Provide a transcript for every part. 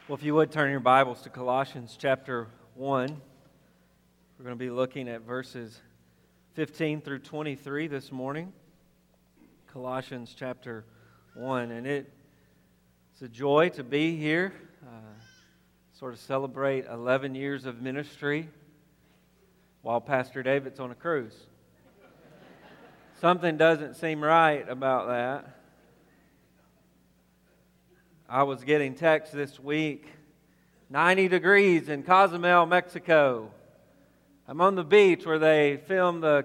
Well, if you would turn your Bibles to Colossians chapter 1. We're going to be looking at verses 15 through 23 this morning. Colossians chapter 1. And it's a joy to be here, sort of celebrate 11 years of ministry while Pastor David's on a cruise. Something doesn't seem right about that. I was getting texts this week, 90 degrees in Cozumel, Mexico. I'm on the beach where they filmed the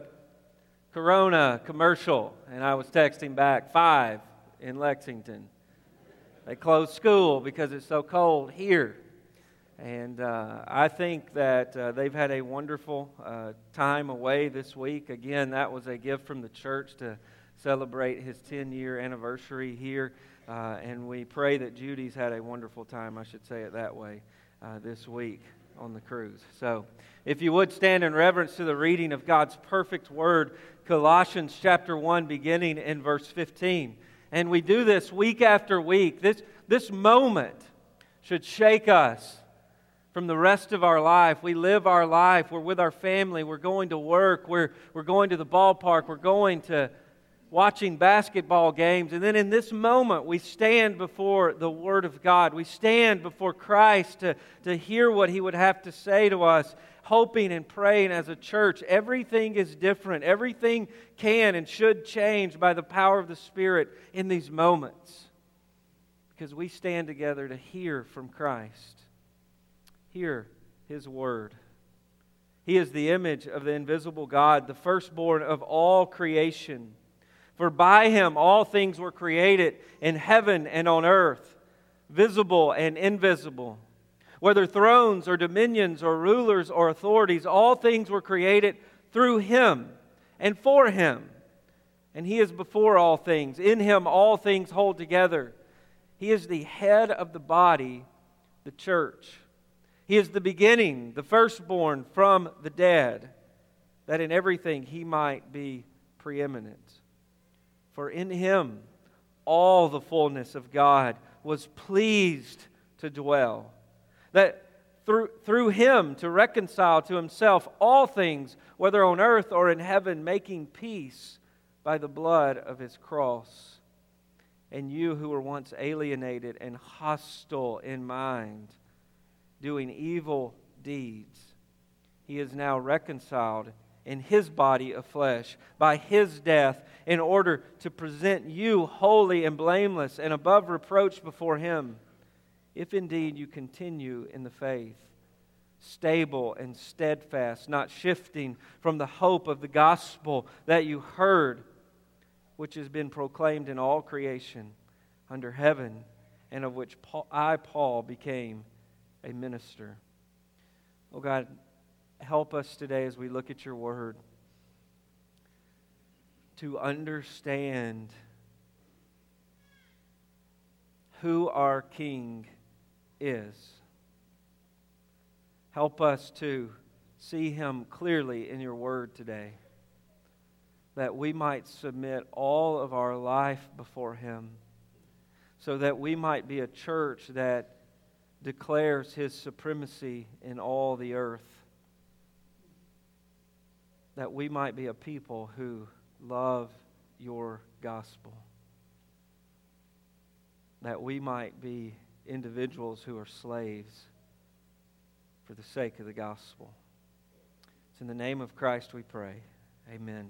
Corona commercial, and I was texting back, 5 in Lexington. They closed school because it's so cold here. And I think that they've had a wonderful time away this week. Again, that was a gift from the church to celebrate his 10-year anniversary here. And we pray that Judy's had a wonderful time, I should say it that way, this week on the cruise. So, if you would stand in reverence to the reading of God's perfect word, Colossians chapter 1, beginning in verse 15. And we do this week after week. This moment should shake us from the rest of our life. We live our life. We're with our family. We're going to work. We're going to the ballpark. We're going to watching basketball games. And then in this moment, we stand before the Word of God. We stand before Christ to hear what He would have to say to us, hoping and praying as a church. Everything is different. Everything can and should change by the power of the Spirit in these moments, because we stand together to hear from Christ, hear His Word. He is the image of the invisible God, the firstborn of all creation. For by Him all things were created in heaven and on earth, visible and invisible. Whether thrones or dominions or rulers or authorities, all things were created through Him and for Him. And He is before all things. In Him all things hold together. He is the head of the body, the church. He is the beginning, the firstborn from the dead, that in everything He might be preeminent. For in Him all the fullness of God was pleased to dwell. That through Him to reconcile to Himself all things, whether on earth or in heaven, making peace by the blood of His cross. And you who were once alienated and hostile in mind, doing evil deeds, He is now reconciled in His body of flesh by His death, in order to present you holy and blameless and above reproach before Him, if indeed you continue in the faith, stable and steadfast, not shifting from the hope of the gospel that you heard, which has been proclaimed in all creation under heaven, and of which I, Paul, became a minister. Oh God, help us today as we look at Your Word to understand who our King is. Help us to see Him clearly in Your Word today, that we might submit all of our life before Him, so that we might be a church that declares His supremacy in all the earth, that we might be a people who love Your gospel, that we might be individuals who are slaves for the sake of the gospel. It's in the name of Christ we pray. Amen.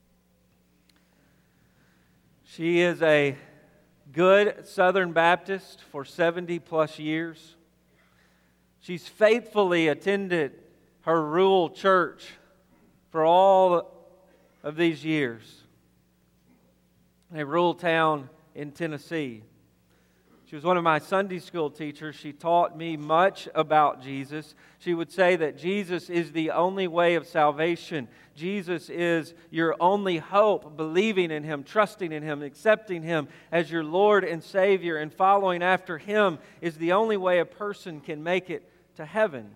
She is a good Southern Baptist for 70 plus years. She's faithfully attended her rural church for all of these years, in a rural town in Tennessee. She was one of my Sunday school teachers. She taught me much about Jesus. She would say that Jesus is the only way of salvation. Jesus is your only hope. Believing in Him, trusting in Him, accepting Him as your Lord and Savior, and following after Him is the only way a person can make it to heaven.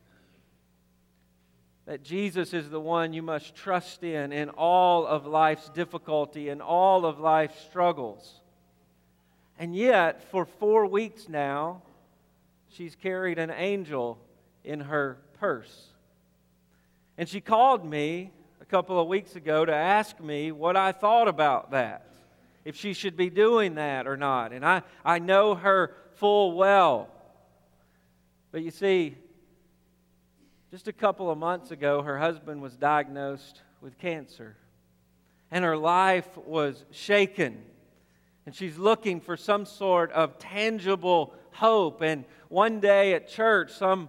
That Jesus is the one you must trust in all of life's difficulty and all of life's struggles. And yet, for 4 weeks now, she's carried an angel in her purse. And she called me a couple of weeks ago to ask me what I thought about that, if she should be doing that or not. And I know her full well. But you see, just a couple of months ago, her husband was diagnosed with cancer. And her life was shaken. And she's looking for some sort of tangible hope. And one day at church, one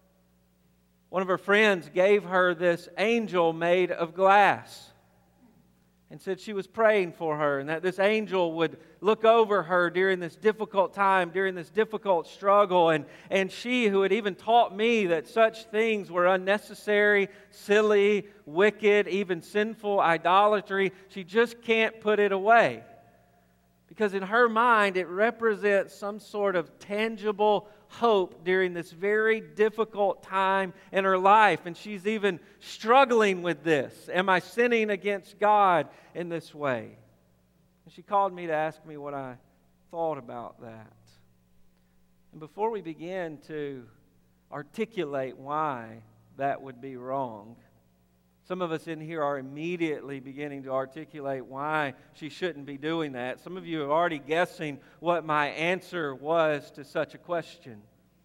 of her friends gave her this angel made of glass and said she was praying for her and that this angel would look over her during this difficult time, during this difficult struggle. And she, who had even taught me that such things were unnecessary, silly, wicked, even sinful idolatry, she just can't put it away. Because in her mind, it represents some sort of tangible hope during this very difficult time in her life. And she's even struggling with this. Am I sinning against God in this way? And she called me to ask me what I thought about that. And before we begin to articulate why that would be wrong, some of us in here are immediately beginning to articulate why she shouldn't be doing that. Some of you are already guessing what my answer was to such a question.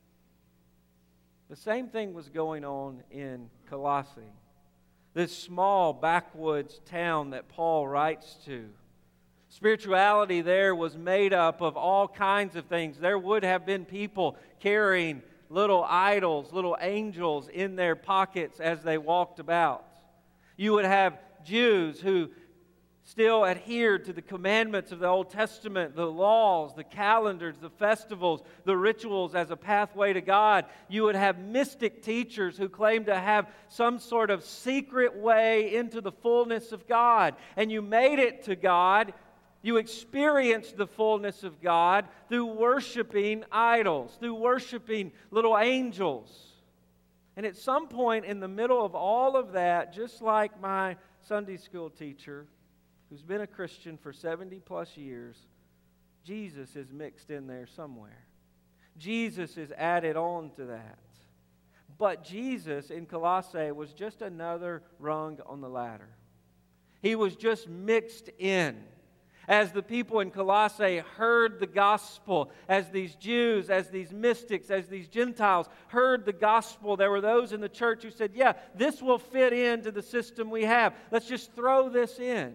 The same thing was going on in Colossae, this small backwoods town that Paul writes to. Spirituality there was made up of all kinds of things. There would have been people carrying little idols, little angels in their pockets as they walked about. You would have Jews who still adhered to the commandments of the Old Testament, the laws, the calendars, the festivals, the rituals as a pathway to God. You would have mystic teachers who claimed to have some sort of secret way into the fullness of God. And you made it to God. You experienced the fullness of God through worshiping idols, through worshiping little angels. And at some point in the middle of all of that, just like my Sunday school teacher, who's been a Christian for 70 plus years, Jesus is mixed in there somewhere. Jesus is added on to that. But Jesus in Colossae was just another rung on the ladder. He was just mixed in. As the people in Colossae heard the gospel, as these Jews, as these mystics, as these Gentiles heard the gospel, there were those in the church who said, yeah, this will fit into the system we have. Let's just throw this in.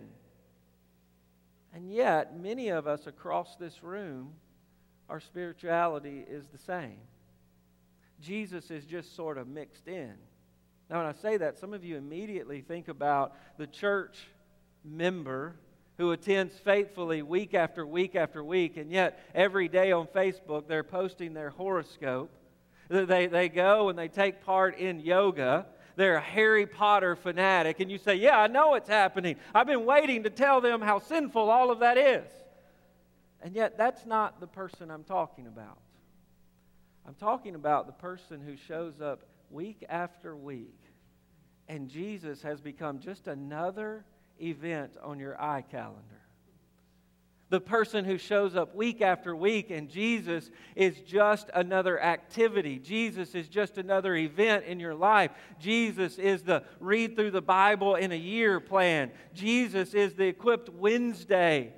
And yet, many of us across this room, our spirituality is the same. Jesus is just sort of mixed in. Now, when I say that, some of you immediately think about the church member who attends faithfully week after week after week, and yet every day on Facebook they're posting their horoscope. They go and they take part in yoga. They're a Harry Potter fanatic, and you say, yeah, I know it's happening. I've been waiting to tell them how sinful all of that is. And yet that's not the person I'm talking about. I'm talking about the person who shows up week after week, and Jesus has become just another event on your iCalendar. The person who shows up week after week and Jesus is just another activity. Jesus is just another event in your life. Jesus is the read through the Bible in a year plan. Jesus is the equipped Wednesday.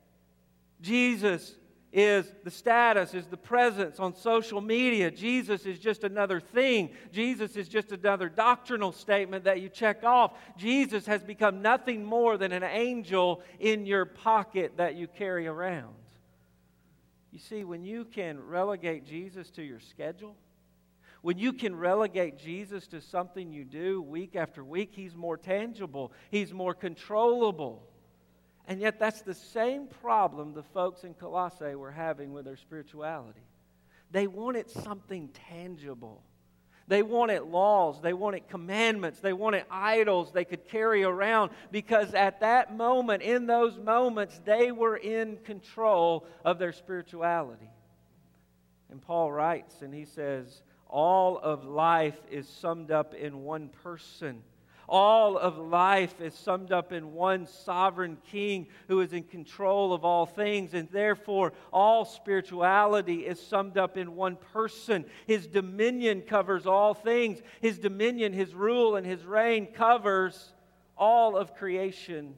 Jesus is the status, is the presence on social media. Jesus is just another thing. Jesus is just another doctrinal statement that you check off. Jesus has become nothing more than an angel in your pocket that you carry around. You see, when you can relegate Jesus to your schedule, when you can relegate Jesus to something you do week after week, He's more tangible. He's more controllable. And yet that's the same problem the folks in Colossae were having with their spirituality. They wanted something tangible. They wanted laws. They wanted commandments. They wanted idols they could carry around because at that moment, in those moments, they were in control of their spirituality. And Paul writes and he says, all of life is summed up in one person. All of life is summed up in one sovereign King who is in control of all things, and therefore all spirituality is summed up in one person. His dominion covers all things. His dominion, His rule, and His reign covers all of creation,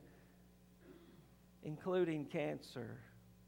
including cancer,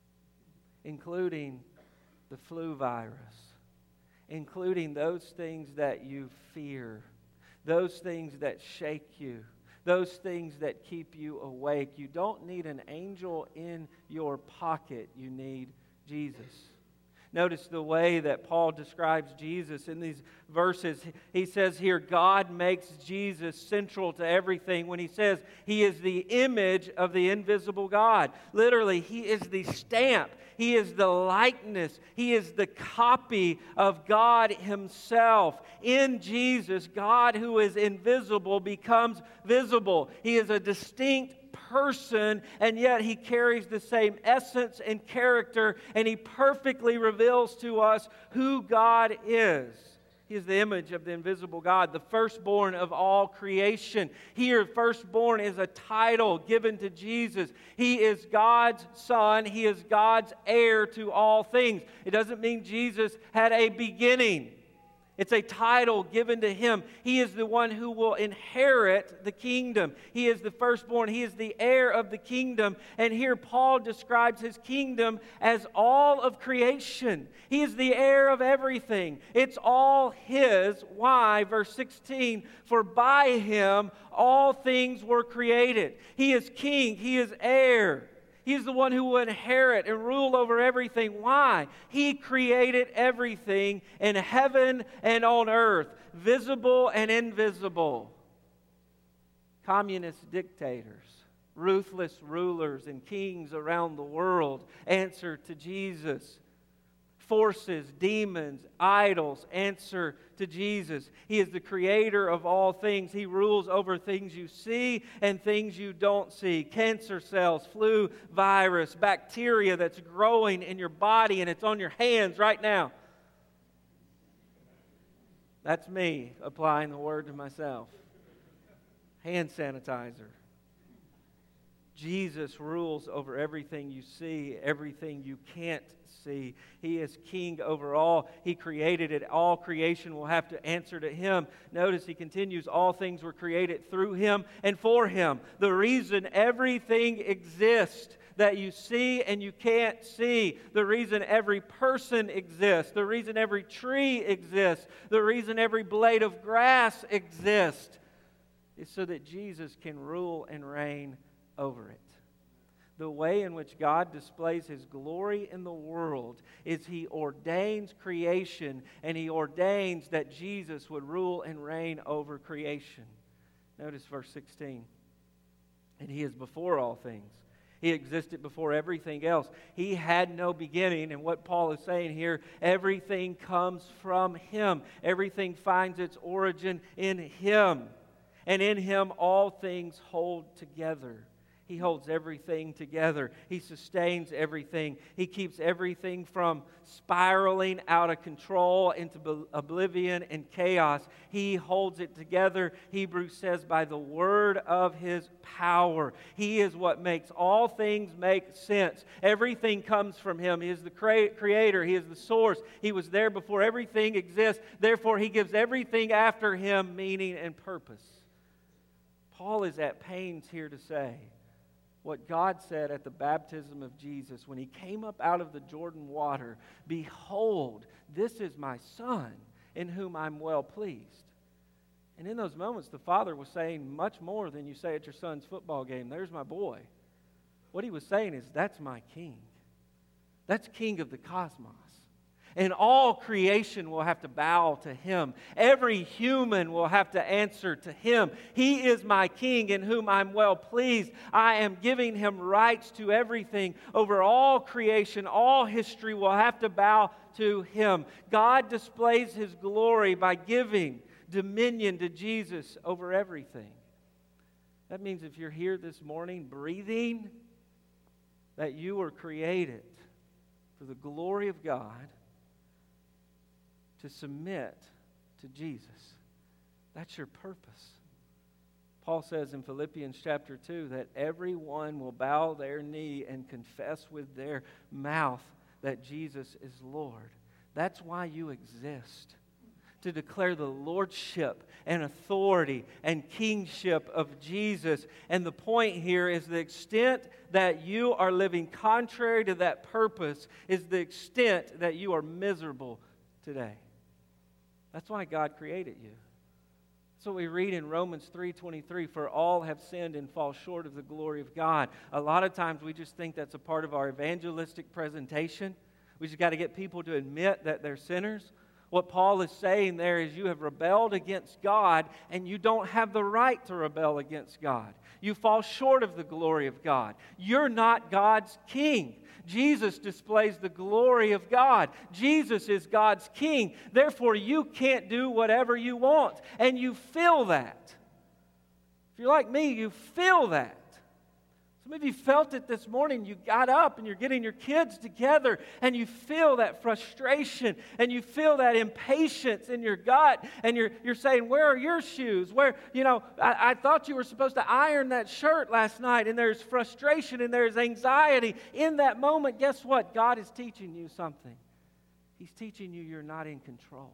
including the flu virus, including those things that you fear, those things that shake you, those things that keep you awake. You don't need an angel in your pocket. You need Jesus. Notice the way that Paul describes Jesus in these verses. He says here, God makes Jesus central to everything when He says He is the image of the invisible God. Literally, He is the stamp. He is the likeness. He is the copy of God Himself. In Jesus, God who is invisible becomes visible. He is a distinct person, and yet He carries the same essence and character, and He perfectly reveals to us who God is. He is the image of the invisible God, the firstborn of all creation. Here, firstborn is a title given to Jesus. He is God's Son. He is God's heir to all things. It doesn't mean Jesus had a beginning. It's a title given to Him. He is the one who will inherit the kingdom. He is the firstborn. He is the heir of the kingdom. And here Paul describes His kingdom as all of creation. He is the heir of everything. It's all His. Why? Verse 16, for by Him all things were created. He is king. He is heir. He is the one who will inherit and rule over everything. Why? He created everything in heaven and on earth, visible and invisible. Communist dictators, ruthless rulers, and kings around the world answer to Jesus. Forces, demons, idols answer to Jesus. He is the creator of all things. He rules over things you see and things you don't see. Cancer cells, flu virus, bacteria that's growing in your body and it's on your hands right now. That's me applying the word to myself. Hand sanitizer. Jesus rules over everything you see, everything you can't see. He is king over all. He created it. All creation will have to answer to Him. Notice He continues, all things were created through Him and for Him. The reason everything exists that you see and you can't see, the reason every person exists, the reason every tree exists, the reason every blade of grass exists, is so that Jesus can rule and reign over it. The way in which God displays His glory in the world is He ordains creation, and He ordains that Jesus would rule and reign over creation. Notice verse 16. And He is before all things. He existed before everything else. He had no beginning, and what Paul is saying here, everything comes from Him. Everything finds its origin in Him. And in Him all things hold together. He holds everything together. He sustains everything. He keeps everything from spiraling out of control into oblivion and chaos. He holds it together, Hebrews says, by the word of His power. He is what makes all things make sense. Everything comes from Him. He is the creator. He is the source. He was there before everything exists. Therefore, He gives everything after Him meaning and purpose. Paul is at pains here to say what God said at the baptism of Jesus when He came up out of the Jordan water. Behold, this is my Son in whom I'm well pleased. And in those moments, the Father was saying much more than you say at your son's football game. There's my boy. What He was saying is, that's my King. That's King of the cosmos. And all creation will have to bow to Him. Every human will have to answer to Him. He is my King in whom I'm well pleased. I am giving Him rights to everything. Over all creation, all history will have to bow to Him. God displays His glory by giving dominion to Jesus over everything. That means if you're here this morning breathing, that you were created for the glory of God, to submit to Jesus. That's your purpose. Paul says in Philippians chapter 2 that everyone will bow their knee and confess with their mouth that Jesus is Lord. That's why you exist, to declare the lordship and authority and kingship of Jesus. And the point here is the extent that you are living contrary to that purpose is the extent that you are miserable today. That's why God created you. So we read in Romans 3:23, for all have sinned and fall short of the glory of God. A lot of times we just think that's a part of our evangelistic presentation. We just got to get people to admit that they're sinners. What Paul is saying there is you have rebelled against God and you don't have the right to rebel against God. You fall short of the glory of God. You're not God's king. Jesus displays the glory of God. Jesus is God's king. Therefore, you can't do whatever you want. And you feel that. If you're like me, you feel that. Some of you felt it this morning. You got up and you're getting your kids together and you feel that frustration and you feel that impatience in your gut and you're saying, where are your shoes? Where, I thought you were supposed to iron that shirt last night, and there's frustration and there's anxiety. In that moment, guess what? God is teaching you something. He's teaching you you're not in control.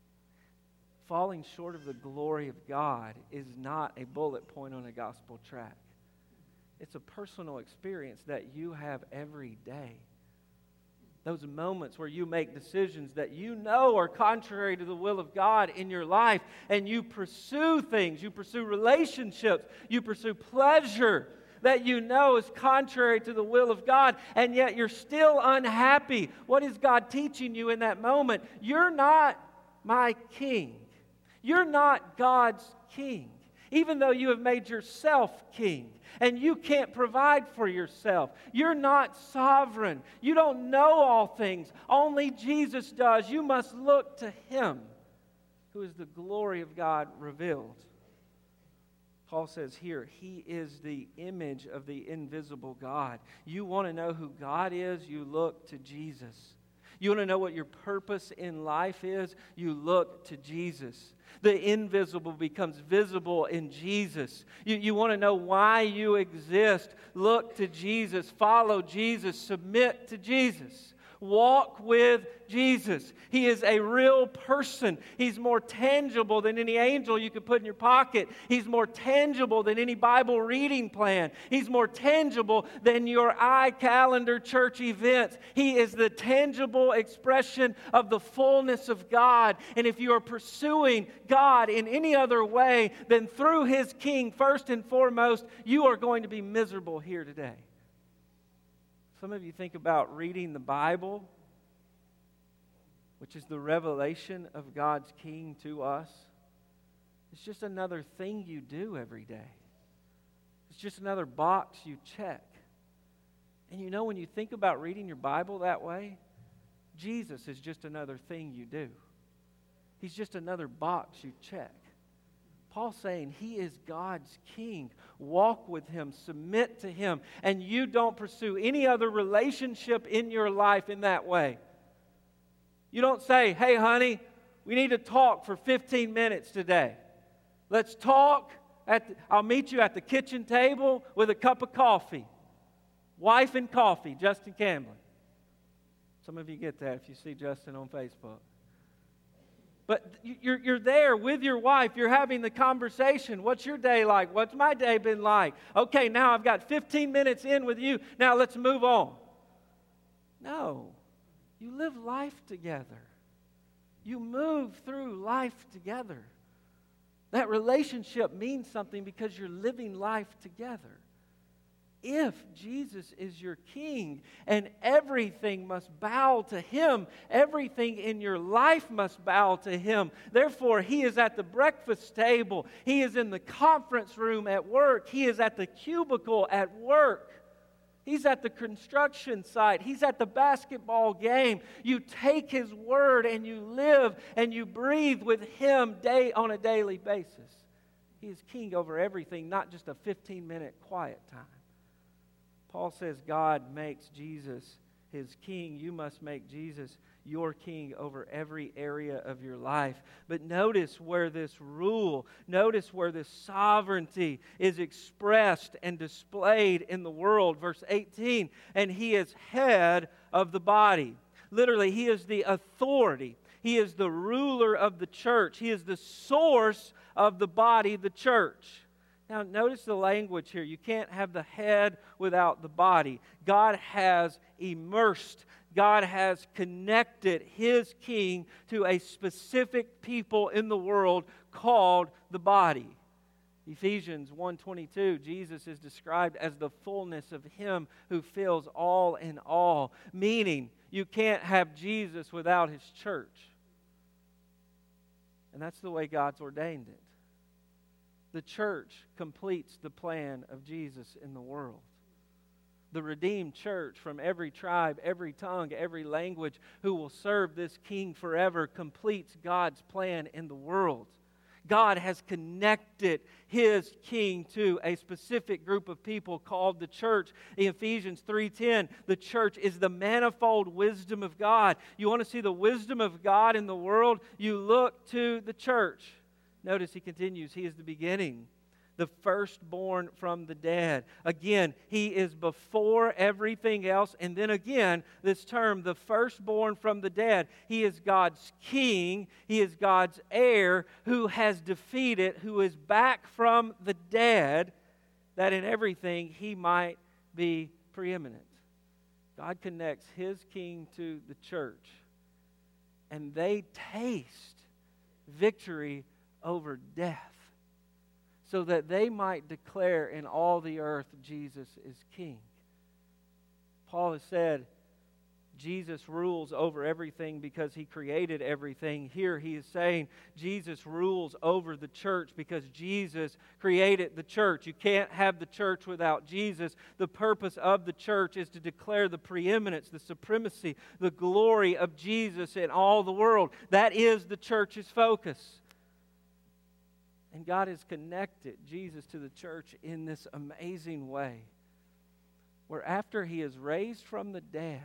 Falling short of the glory of God is not a bullet point on a gospel tract. It's a personal experience that you have every day. Those moments where you make decisions that you know are contrary to the will of God in your life, and you pursue things, you pursue relationships, you pursue pleasure that you know is contrary to the will of God, and yet you're still unhappy. What is God teaching you in that moment? You're not my king. You're not God's king, even though you have made yourself king. And you can't provide for yourself. You're not sovereign. You don't know all things. Only Jesus does. You must look to Him, who is the glory of God revealed. Paul says here, He is the image of the invisible God. You want to know who God is? You look to Jesus. You want to know what your purpose in life is? You look to Jesus. The invisible becomes visible in Jesus. You want to know why you exist? Look to Jesus. Follow Jesus. Submit to Jesus. Walk with Jesus. He is a real person. He's more tangible than any angel you could put in your pocket. He's more tangible than any Bible reading plan. He's more tangible than your iCalendar church events. He is the tangible expression of the fullness of God. And if you are pursuing God in any other way than through His King, first and foremost, you are going to be miserable here today. Some of you think about reading the Bible, which is the revelation of God's King to us. It's just another thing you do every day. It's just another box you check. And when you think about reading your Bible that way, Jesus is just another thing you do. He's just another box you check. Paul's saying He is God's king. Walk with Him, submit to Him, and you don't pursue any other relationship in your life in that way. You don't say, hey honey, we need to talk for 15 minutes today. Let's talk. I'll meet you at the kitchen table with a cup of coffee. Wife and coffee, Justin Camblin. Some of you get that if you see Justin on Facebook. But you're there with your wife. You're having the conversation. What's your day like? What's my day been like? Okay, now I've got 15 minutes in with you. Now let's move on. No. You live life together. You move through life together. That relationship means something because you're living life together. If Jesus is your king and everything must bow to Him, everything in your life must bow to Him. Therefore, He is at the breakfast table. He is in the conference room at work. He is at the cubicle at work. He's at the construction site. He's at the basketball game. You take His word and you live and you breathe with Him on a daily basis. He is king over everything, not just a 15-minute quiet time. Paul says God makes Jesus His king. You must make Jesus your king over every area of your life. But notice where this rule, notice where this sovereignty is expressed and displayed in the world. Verse 18, and he is head of the body. Literally, he is the authority. He is the ruler of the church. He is the source of the body, the church. Now, notice the language here. You can't have the head without the body. God has immersed, God has connected His king to a specific people in the world called the body. Ephesians 1:22, Jesus is described as the fullness of Him who fills all in all, meaning you can't have Jesus without His church. And that's the way God's ordained it. The church completes the plan of Jesus in the world. The redeemed church from every tribe, every tongue, every language who will serve this King forever completes God's plan in the world. God has connected His King to a specific group of people called the church. In Ephesians 3:10, the church is the manifold wisdom of God. You want to see the wisdom of God in the world? You look to the church. Notice he continues, He is the beginning, the firstborn from the dead. Again, He is before everything else. And then again, this term, the firstborn from the dead. He is God's king. He is God's heir who has defeated, who is back from the dead, that in everything He might be preeminent. God connects His king to the church, and they taste victory over death, so that they might declare in all the earth Jesus is King. Paul has said Jesus rules over everything because He created everything. Here he is saying Jesus rules over the church because Jesus created the church. You can't have the church without Jesus. The purpose of the church is to declare the preeminence, the supremacy, the glory of Jesus in all the world. That is the church's focus. And God has connected Jesus to the church in this amazing way, where after He is raised from the dead,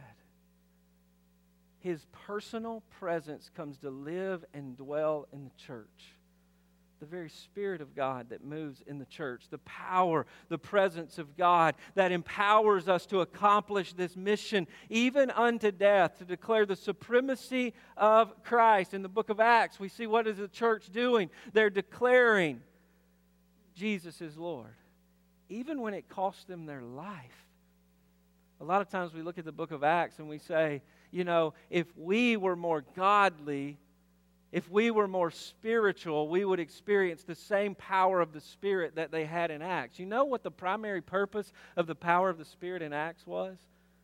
His personal presence comes to live and dwell in the church. The very Spirit of God that moves in the church, the power, the presence of God that empowers us to accomplish this mission, even unto death, to declare the supremacy of Christ. In the book of Acts, we see what is the church doing? They're declaring Jesus is Lord, even when it costs them their life. A lot of times we look at the book of Acts and we say, you know, if we were more godly, if we were more spiritual, we would experience the same power of the Spirit that they had in Acts. You know what the primary purpose of the power of the Spirit in Acts was?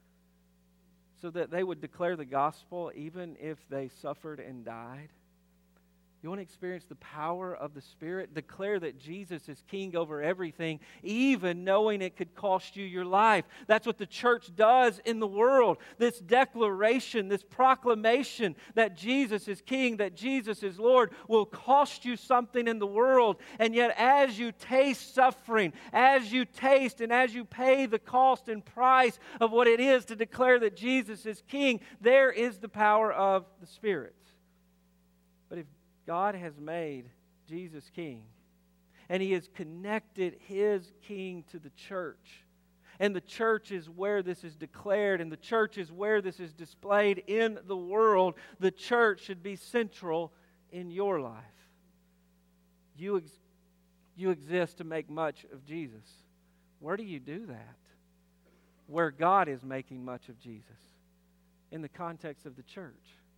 So that they would declare the gospel even if they suffered and died. You want to experience the power of the Spirit? Declare that Jesus is King over everything, even knowing it could cost you your life. That's what the church does in the world. This declaration, this proclamation that Jesus is King, that Jesus is Lord, will cost you something in the world. And yet as you taste suffering, as you taste and as you pay the cost and price of what it is to declare that Jesus is King, there is the power of the Spirit. But if God has made Jesus King, and He has connected His King to the church, and the church is where this is declared, and the church is where this is displayed in the world. The church should be central in your life. You exist to make much of Jesus. Where do you do that? Where God is making much of Jesus, in the context of the church.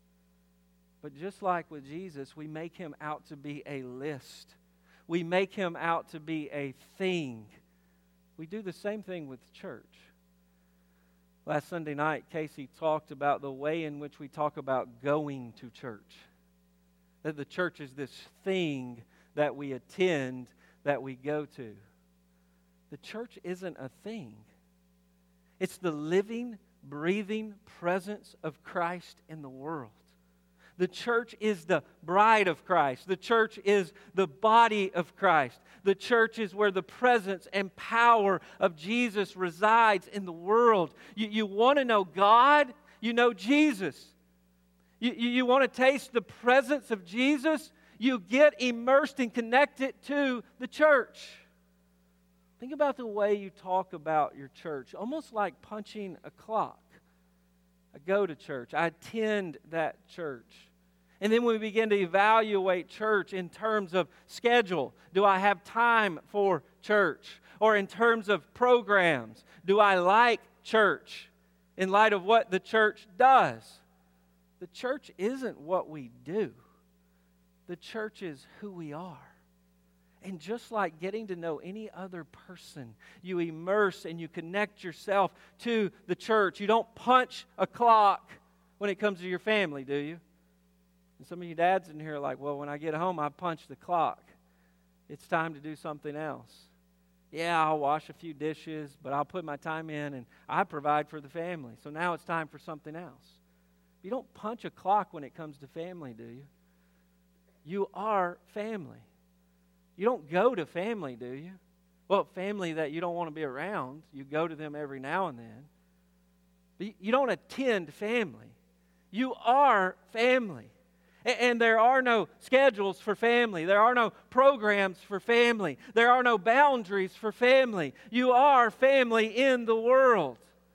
But just like with Jesus, we make Him out to be a list. We make Him out to be a thing. We do the same thing with church. Last Sunday night, Casey talked about the way in which we talk about going to church. That the church is this thing that we attend, that we go to. The church isn't a thing. It's the living, breathing presence of Christ in the world. The church is the bride of Christ. The church is the body of Christ. The church is where the presence and power of Jesus resides in the world. You want to know God? You know Jesus. You want to taste the presence of Jesus? You get immersed and connected to the church. Think about the way you talk about your church, almost like punching a clock. I go to church. I attend that church. And then we begin to evaluate church in terms of schedule. Do I have time for church? Or in terms of programs, do I like church in light of what the church does? The church isn't what we do. The church is who we are. And just like getting to know any other person, you immerse and you connect yourself to the church. You don't punch a clock when it comes to your family, do you? And some of you dads in here are like, well, when I get home, I punch the clock. It's time to do something else. Yeah, I'll wash a few dishes, but I'll put my time in and I provide for the family. So now it's time for something else. You don't punch a clock when it comes to family, do you? You are family. You don't go to family, do you? Well, family that you don't want to be around, you go to them every now and then. But you don't attend family. You are family. And there are no schedules for family. There are no programs for family. There are no boundaries for family. You are family in the world.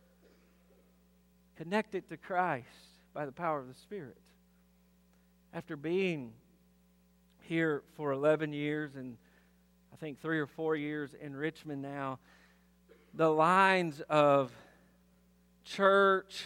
Connected to Christ by the power of the Spirit. After being here for 11 years and I think 3 or 4 years in Richmond now, the lines of church,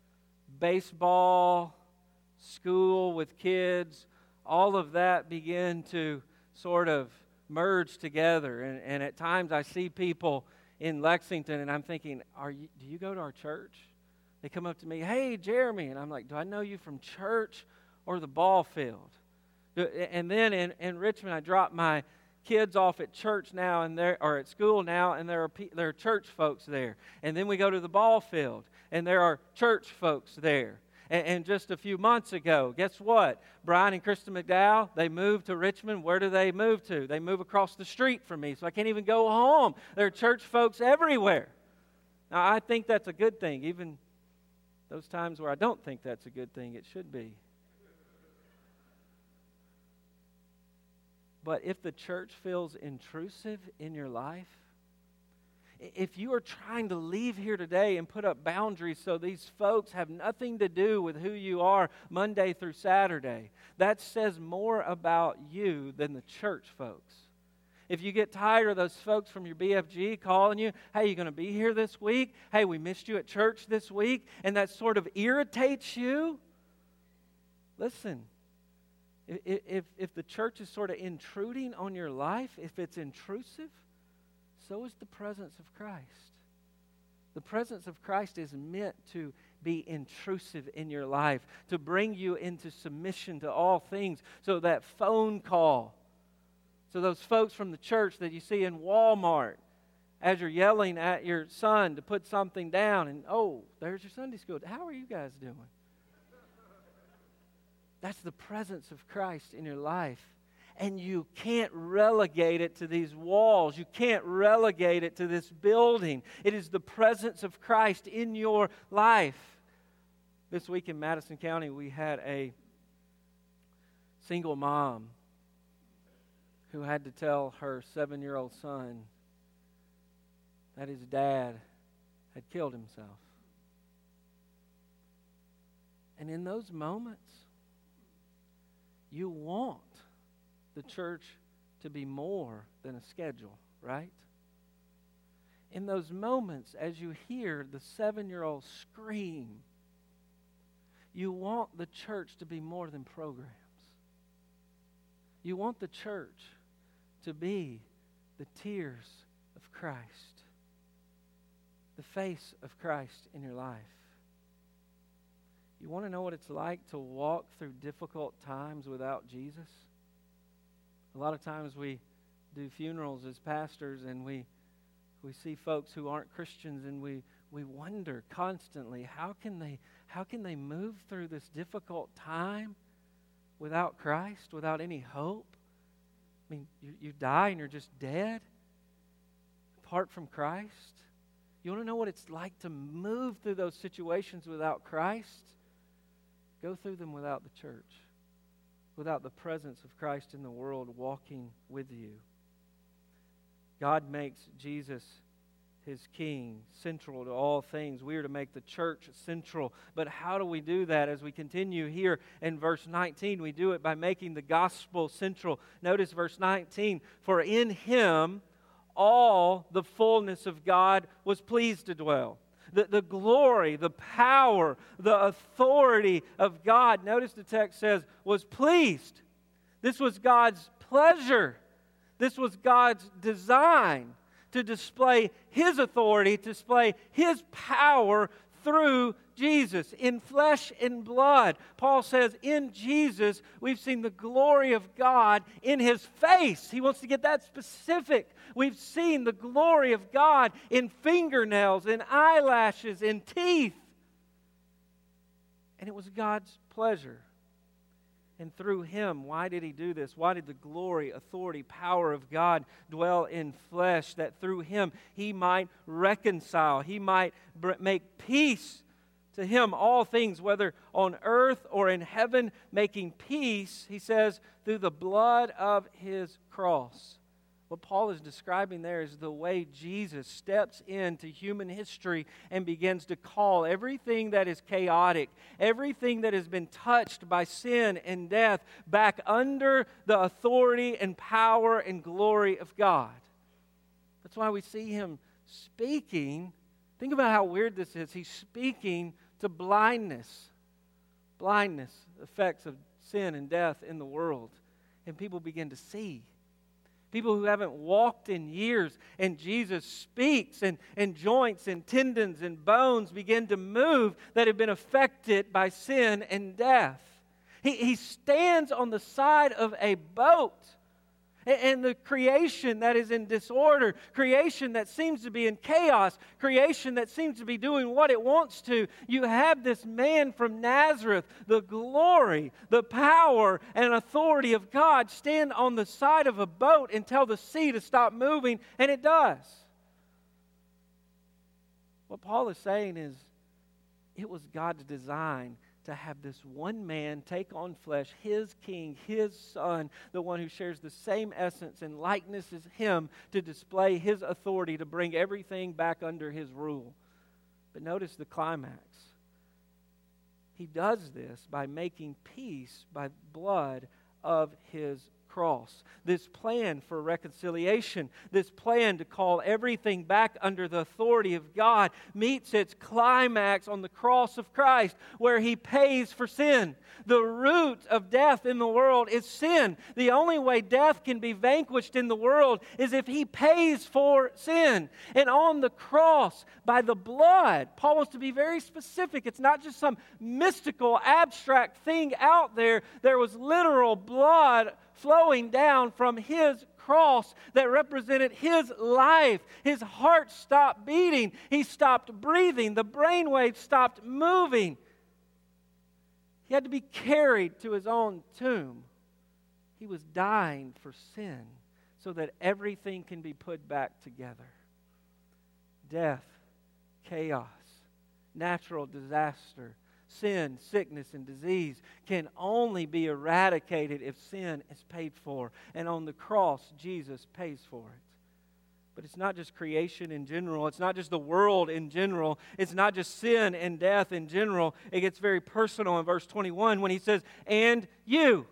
baseball, school with kids, all of that begin to sort of merge together. And at times I see people in Lexington and I'm thinking, do you go to our church? They come up to me, hey, Jeremy. And I'm like, do I know you from church or the ball field? And then in Richmond, I drop my kids off at church now or at school now, and there are church folks there. And then we go to the ball field, and there are church folks there. And just a few months ago, guess what? Brian and Krista McDowell, they moved to Richmond. Where do they move to? They move across the street from me, so I can't even go home. There are church folks everywhere. Now, I think that's a good thing. Even those times where I don't think that's a good thing, it should be. But if the church feels intrusive in your life, if you are trying to leave here today and put up boundaries so these folks have nothing to do with who you are Monday through Saturday, that says more about you than the church folks. If you get tired of those folks from your BFG calling you, hey, you going to be here this week? Hey, we missed you at church this week, and that sort of irritates you, listen, if the church is sort of intruding on your life, if it's intrusive, so is the presence of Christ. The presence of Christ is meant to be intrusive in your life, to bring you into submission to all things. So that phone call, so those folks from the church that you see in Walmart, as you're yelling at your son to put something down, and oh, there's your Sunday school. How are you guys doing? That's the presence of Christ in your life. And you can't relegate it to these walls. You can't relegate it to this building. It is the presence of Christ in your life. This week in Madison County, we had a single mom who had to tell her 7-year-old son that his dad had killed himself. And in those moments, you want the church to be more than a schedule, right? In those moments, as you hear the 7-year-old scream, you want the church to be more than programs. You want the church to be the tears of Christ, the face of Christ in your life. You want to know what it's like to walk through difficult times without Jesus? A lot of times we do funerals as pastors and we see folks who aren't Christians and we wonder constantly, how can they move through this difficult time without Christ, without any hope? I mean, you die and you're just dead apart from Christ. You want to know what it's like to move through those situations without Christ? Go through them without the church, without the presence of Christ in the world walking with you. God makes Jesus, His King, central to all things. We are to make the church central. But how do we do that? As we continue here in verse 19, we do it by making the gospel central. Notice verse 19, for in Him all the fullness of God was pleased to dwell. The glory, the power, the authority of God, notice the text says, was pleased. This was God's pleasure. This was God's design to display His authority, to display His power through Jesus, in flesh and blood. Paul says, in Jesus, we've seen the glory of God in His face. He wants to get that specific. We've seen the glory of God in fingernails, in eyelashes, in teeth. And it was God's pleasure. And through Him, why did He do this? Why did the glory, authority, power of God dwell in flesh? That through Him, He might reconcile. He might make peace to Him all things, whether on earth or in heaven, making peace, He says, through the blood of His cross. What Paul is describing there is the way Jesus steps into human history and begins to call everything that is chaotic, everything that has been touched by sin and death, back under the authority and power and glory of God. That's why we see Him speaking. Think about how weird this is. He's speaking to blindness. Blindness, effects of sin and death in the world. And people begin to see. People who haven't walked in years, and Jesus speaks, and joints and tendons and bones begin to move that have been affected by sin and death. He stands on the side of a boat, and the creation that is in disorder, creation that seems to be in chaos, creation that seems to be doing what it wants to. You have this man from Nazareth, the glory, the power, and authority of God stand on the side of a boat and tell the sea to stop moving, and it does. What Paul is saying is, it was God's design to have this one man take on flesh, His King, His Son, the one who shares the same essence and likeness as Him, to display His authority, to bring everything back under His rule. But notice the climax. He does this by making peace by blood of His cross. This plan for reconciliation, this plan to call everything back under the authority of God, meets its climax on the cross of Christ, where He pays for sin. The root of death in the world is sin. The only way death can be vanquished in the world is if He pays for sin. And on the cross, by the blood, Paul wants to be very specific. It's not just some mystical, abstract thing out there. There was literal blood flowing down from His cross that represented His life. His heart stopped beating. He stopped breathing. The brainwaves stopped moving. He had to be carried to His own tomb. He was dying for sin so that everything can be put back together. Death, chaos, natural disaster, sin, sickness, and disease can only be eradicated if sin is paid for. And on the cross, Jesus pays for it. But it's not just creation in general. It's not just the world in general. It's not just sin and death in general. It gets very personal in verse 21 when He says, and you.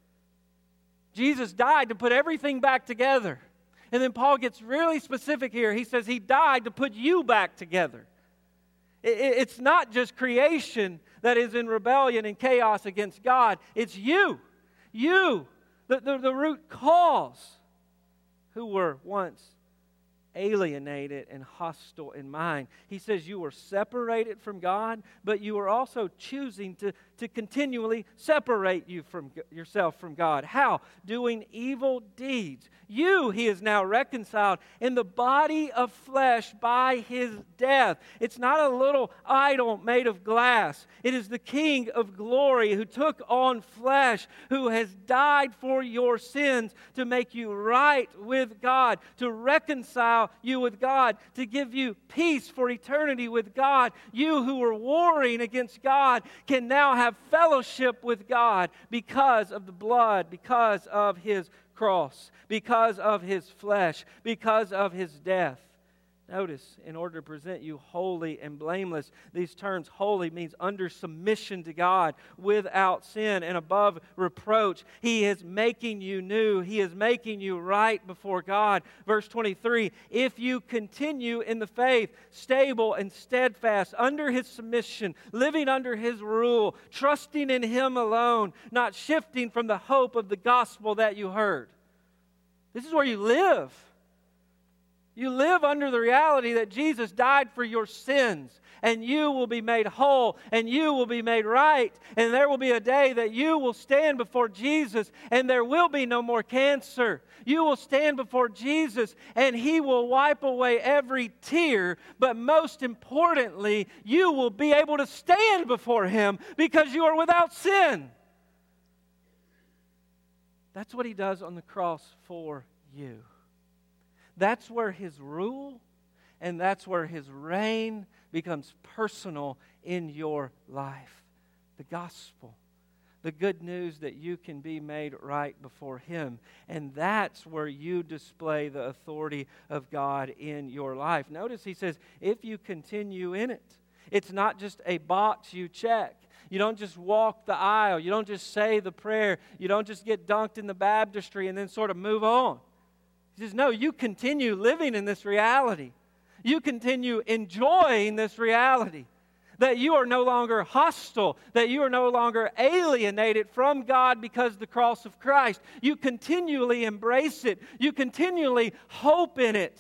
Jesus died to put everything back together. And then Paul gets really specific here. He says He died to put you back together. It's not just creation that is in rebellion and chaos against God. It's you. You, the root cause, who were once alienated and hostile in mind. He says you were separated from God, but you were also choosing to continually separate yourself from God. How? Doing evil deeds. You, He is now reconciled in the body of flesh by His death. It's not a little idol made of glass. It is the King of glory who took on flesh, who has died for your sins to make you right with God, to reconcile reconcile you with God, to give you peace for eternity with God. You who were warring against God can now have fellowship with God because of the blood, because of His cross, because of His flesh, because of His death. Notice, in order to present you holy and blameless, these terms, holy means under submission to God, without sin and above reproach. He is making you new. He is making you right before God. Verse 23, if you continue in the faith, stable and steadfast, under His submission, living under His rule, trusting in Him alone, not shifting from the hope of the gospel that you heard. This is where you live. You live under the reality that Jesus died for your sins, and you will be made whole, and you will be made right, and there will be a day that you will stand before Jesus, and there will be no more cancer. You will stand before Jesus, and He will wipe away every tear, but most importantly, you will be able to stand before Him because you are without sin. That's what He does on the cross for you. That's where His rule and that's where His reign becomes personal in your life. The gospel, the good news that you can be made right before Him. And that's where you display the authority of God in your life. Notice He says, if you continue in it, it's not just a box you check. You don't just walk the aisle. You don't just say the prayer. You don't just get dunked in the baptistry and then sort of move on. He says, no, you continue living in this reality. You continue enjoying this reality. That you are no longer hostile. That you are no longer alienated from God because of the cross of Christ. You continually embrace it. You continually hope in it.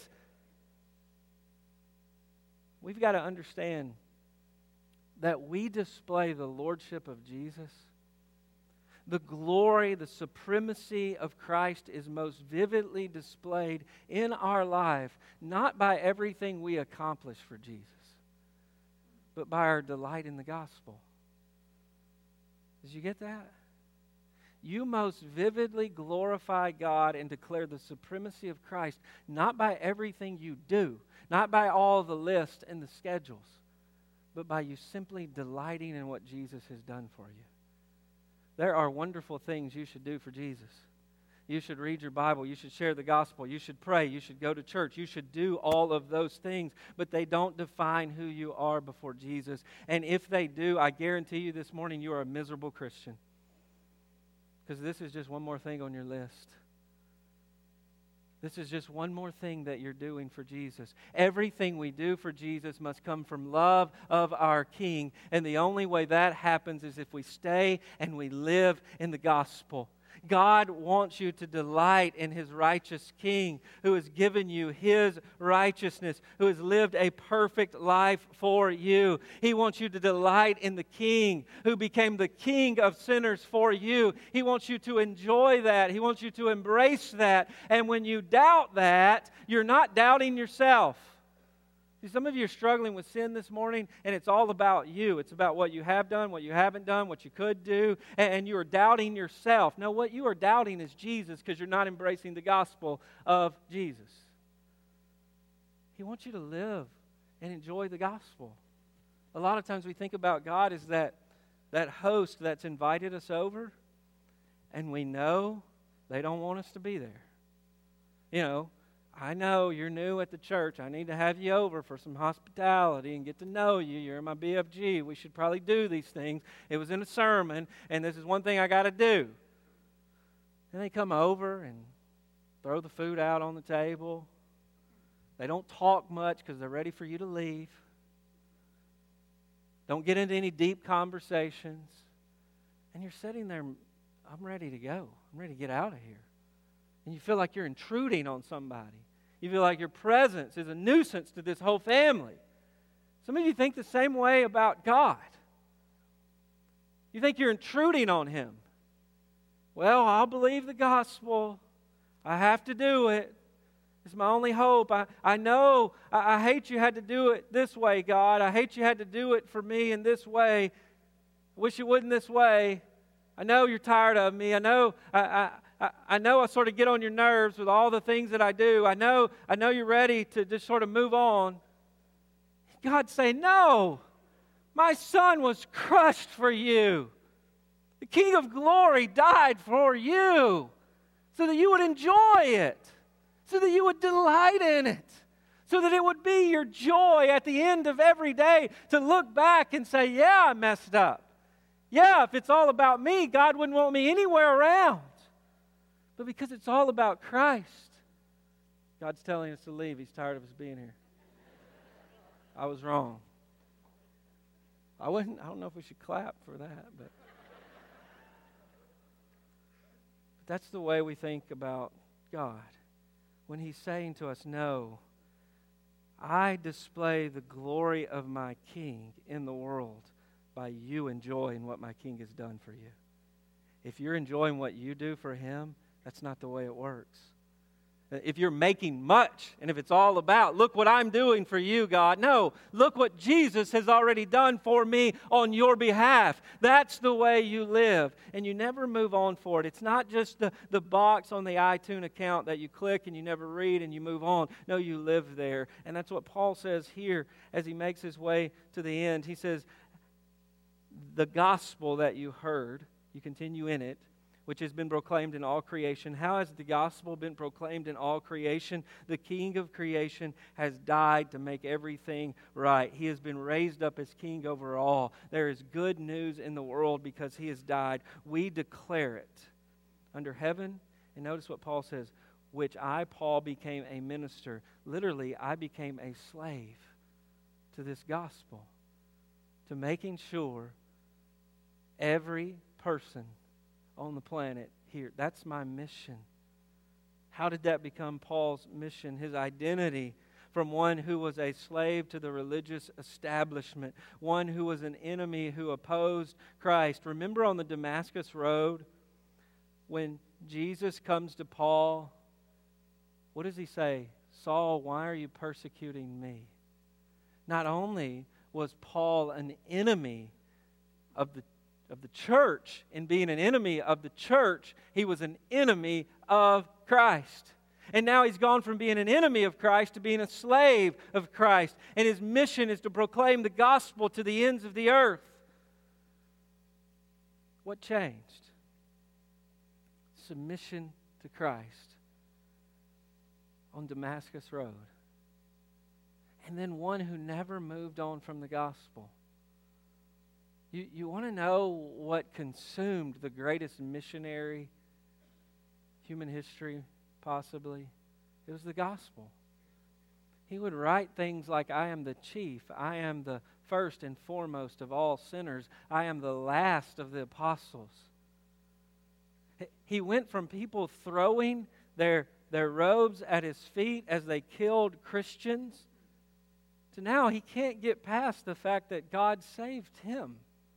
We've got to understand that we display the lordship of Jesus. The glory, the supremacy of Christ is most vividly displayed in our life, not by everything we accomplish for Jesus, but by our delight in the gospel. Did you get that? You most vividly glorify God and declare the supremacy of Christ, not by everything you do, not by all the lists and the schedules, but by you simply delighting in what Jesus has done for you. There are wonderful things you should do for Jesus. You should read your Bible. You should share the gospel. You should pray. You should go to church. You should do all of those things, but they don't define who you are before Jesus. And if they do, I guarantee you this morning you are a miserable Christian. Because this is just one more thing on your list. This is just one more thing that you're doing for Jesus. Everything we do for Jesus must come from love of our King. And the only way that happens is if we stay and we live in the gospel. God wants you to delight in His righteous King who has given you His righteousness, who has lived a perfect life for you. He wants you to delight in the King who became the King of sinners for you. He wants you to enjoy that. He wants you to embrace that. And when you doubt that, you're not doubting yourself. See, some of you are struggling with sin this morning, and it's all about you. It's about what you have done, what you haven't done, what you could do, and you are doubting yourself. No, what you are doubting is Jesus because you're not embracing the gospel of Jesus. He wants you to live and enjoy the gospel. A lot of times we think about God as that host that's invited us over, and we know they don't want us to be there. You know, I know you're new at the church. I need to have you over for some hospitality and get to know you. You're in my BFG. We should probably do these things. It was in a sermon, and this is one thing I got to do. And they come over and throw the food out on the table. They don't talk much because they're ready for you to leave. Don't get into any deep conversations. And you're sitting there, I'm ready to go. I'm ready to get out of here. And you feel like you're intruding on somebody. You feel like your presence is a nuisance to this whole family. Some of you think the same way about God. You think you're intruding on Him. Well, I'll believe the gospel. I have to do it. It's my only hope. I know I hate you had to do it this way, God. I hate you had to do it for me in this way. I wish you wouldn't this way. I know you're tired of me. I know I know I sort of get on your nerves with all the things that I do. I know you're ready to just sort of move on. God's saying, no, my Son was crushed for you. The King of Glory died for you so that you would enjoy it, so that you would delight in it, so that it would be your joy at the end of every day to look back and say, yeah, I messed up. Yeah, if it's all about me, God wouldn't want me anywhere around. But because it's all about Christ, God's telling us to leave. He's tired of us being here. I was wrong. I don't know if we should clap for that, but that's the way we think about God. When He's saying to us, no, I display the glory of my King in the world by you enjoying what my King has done for you. If you're enjoying what you do for Him, that's not the way it works. If you're making much, and if it's all about, look what I'm doing for you, God. No, look what Jesus has already done for me on your behalf. That's the way you live. And you never move on for it. It's not just the box on the iTunes account that you click and you never read and you move on. No, you live there. And that's what Paul says here as he makes his way to the end. He says, the gospel that you heard, you continue in it, which has been proclaimed in all creation. How has the gospel been proclaimed in all creation? The King of creation has died to make everything right. He has been raised up as King over all. There is good news in the world because He has died. We declare it under heaven. And notice what Paul says, which I, Paul, became a minister. Literally, I became a slave to this gospel, to making sure every person on the planet here. That's my mission. How did that become Paul's mission? His identity from one who was a slave to the religious establishment, one who was an enemy who opposed Christ. Remember on the Damascus Road when Jesus comes to Paul, what does he say? Saul, why are you persecuting me? Not only was Paul an enemy of the church, in being an enemy of the church, he was an enemy of Christ. And now he's gone from being an enemy of Christ to being a slave of Christ. And his mission is to proclaim the gospel to the ends of the earth. What changed? Submission to Christ on Damascus Road. And then one who never moved on from the gospel. You want to know what consumed the greatest missionary human history, possibly? It was the gospel. He would write things like, I am the chief, I am the first and foremost of all sinners, I am the last of the apostles. He went from people throwing their robes at his feet as they killed Christians to now he can't get past the fact that God saved him.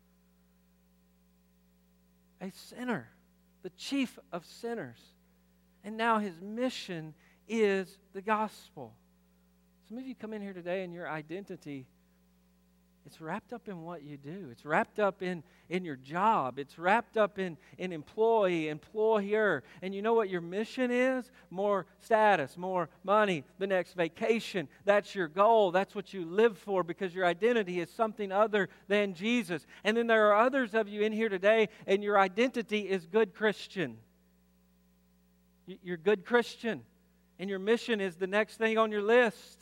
A sinner, the chief of sinners. And now his mission is the gospel. Some of you come in here today and your identity, it's wrapped up in what you do. It's wrapped up in your job. It's wrapped up in employee, employer. And you know what your mission is? More status, more money, the next vacation. That's your goal. That's what you live for because your identity is something other than Jesus. And then there are others of you in here today and your identity is good Christian. You're good Christian. And your mission is the next thing on your list.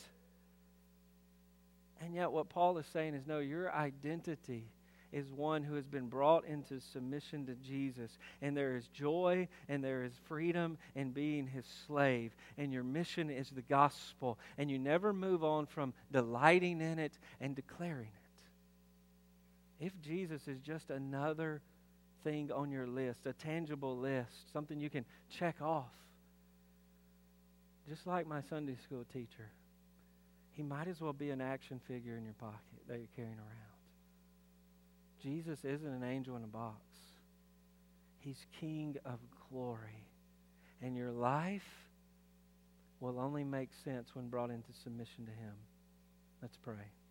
And yet what Paul is saying is, no, your identity is one who has been brought into submission to Jesus. And there is joy and there is freedom in being His slave. And your mission is the gospel. And you never move on from delighting in it and declaring it. If Jesus is just another thing on your list, a tangible list, something you can check off, just like my Sunday school teacher, He might as well be an action figure in your pocket that you're carrying around. Jesus isn't an angel in a box. He's King of glory. And your life will only make sense when brought into submission to Him. Let's pray.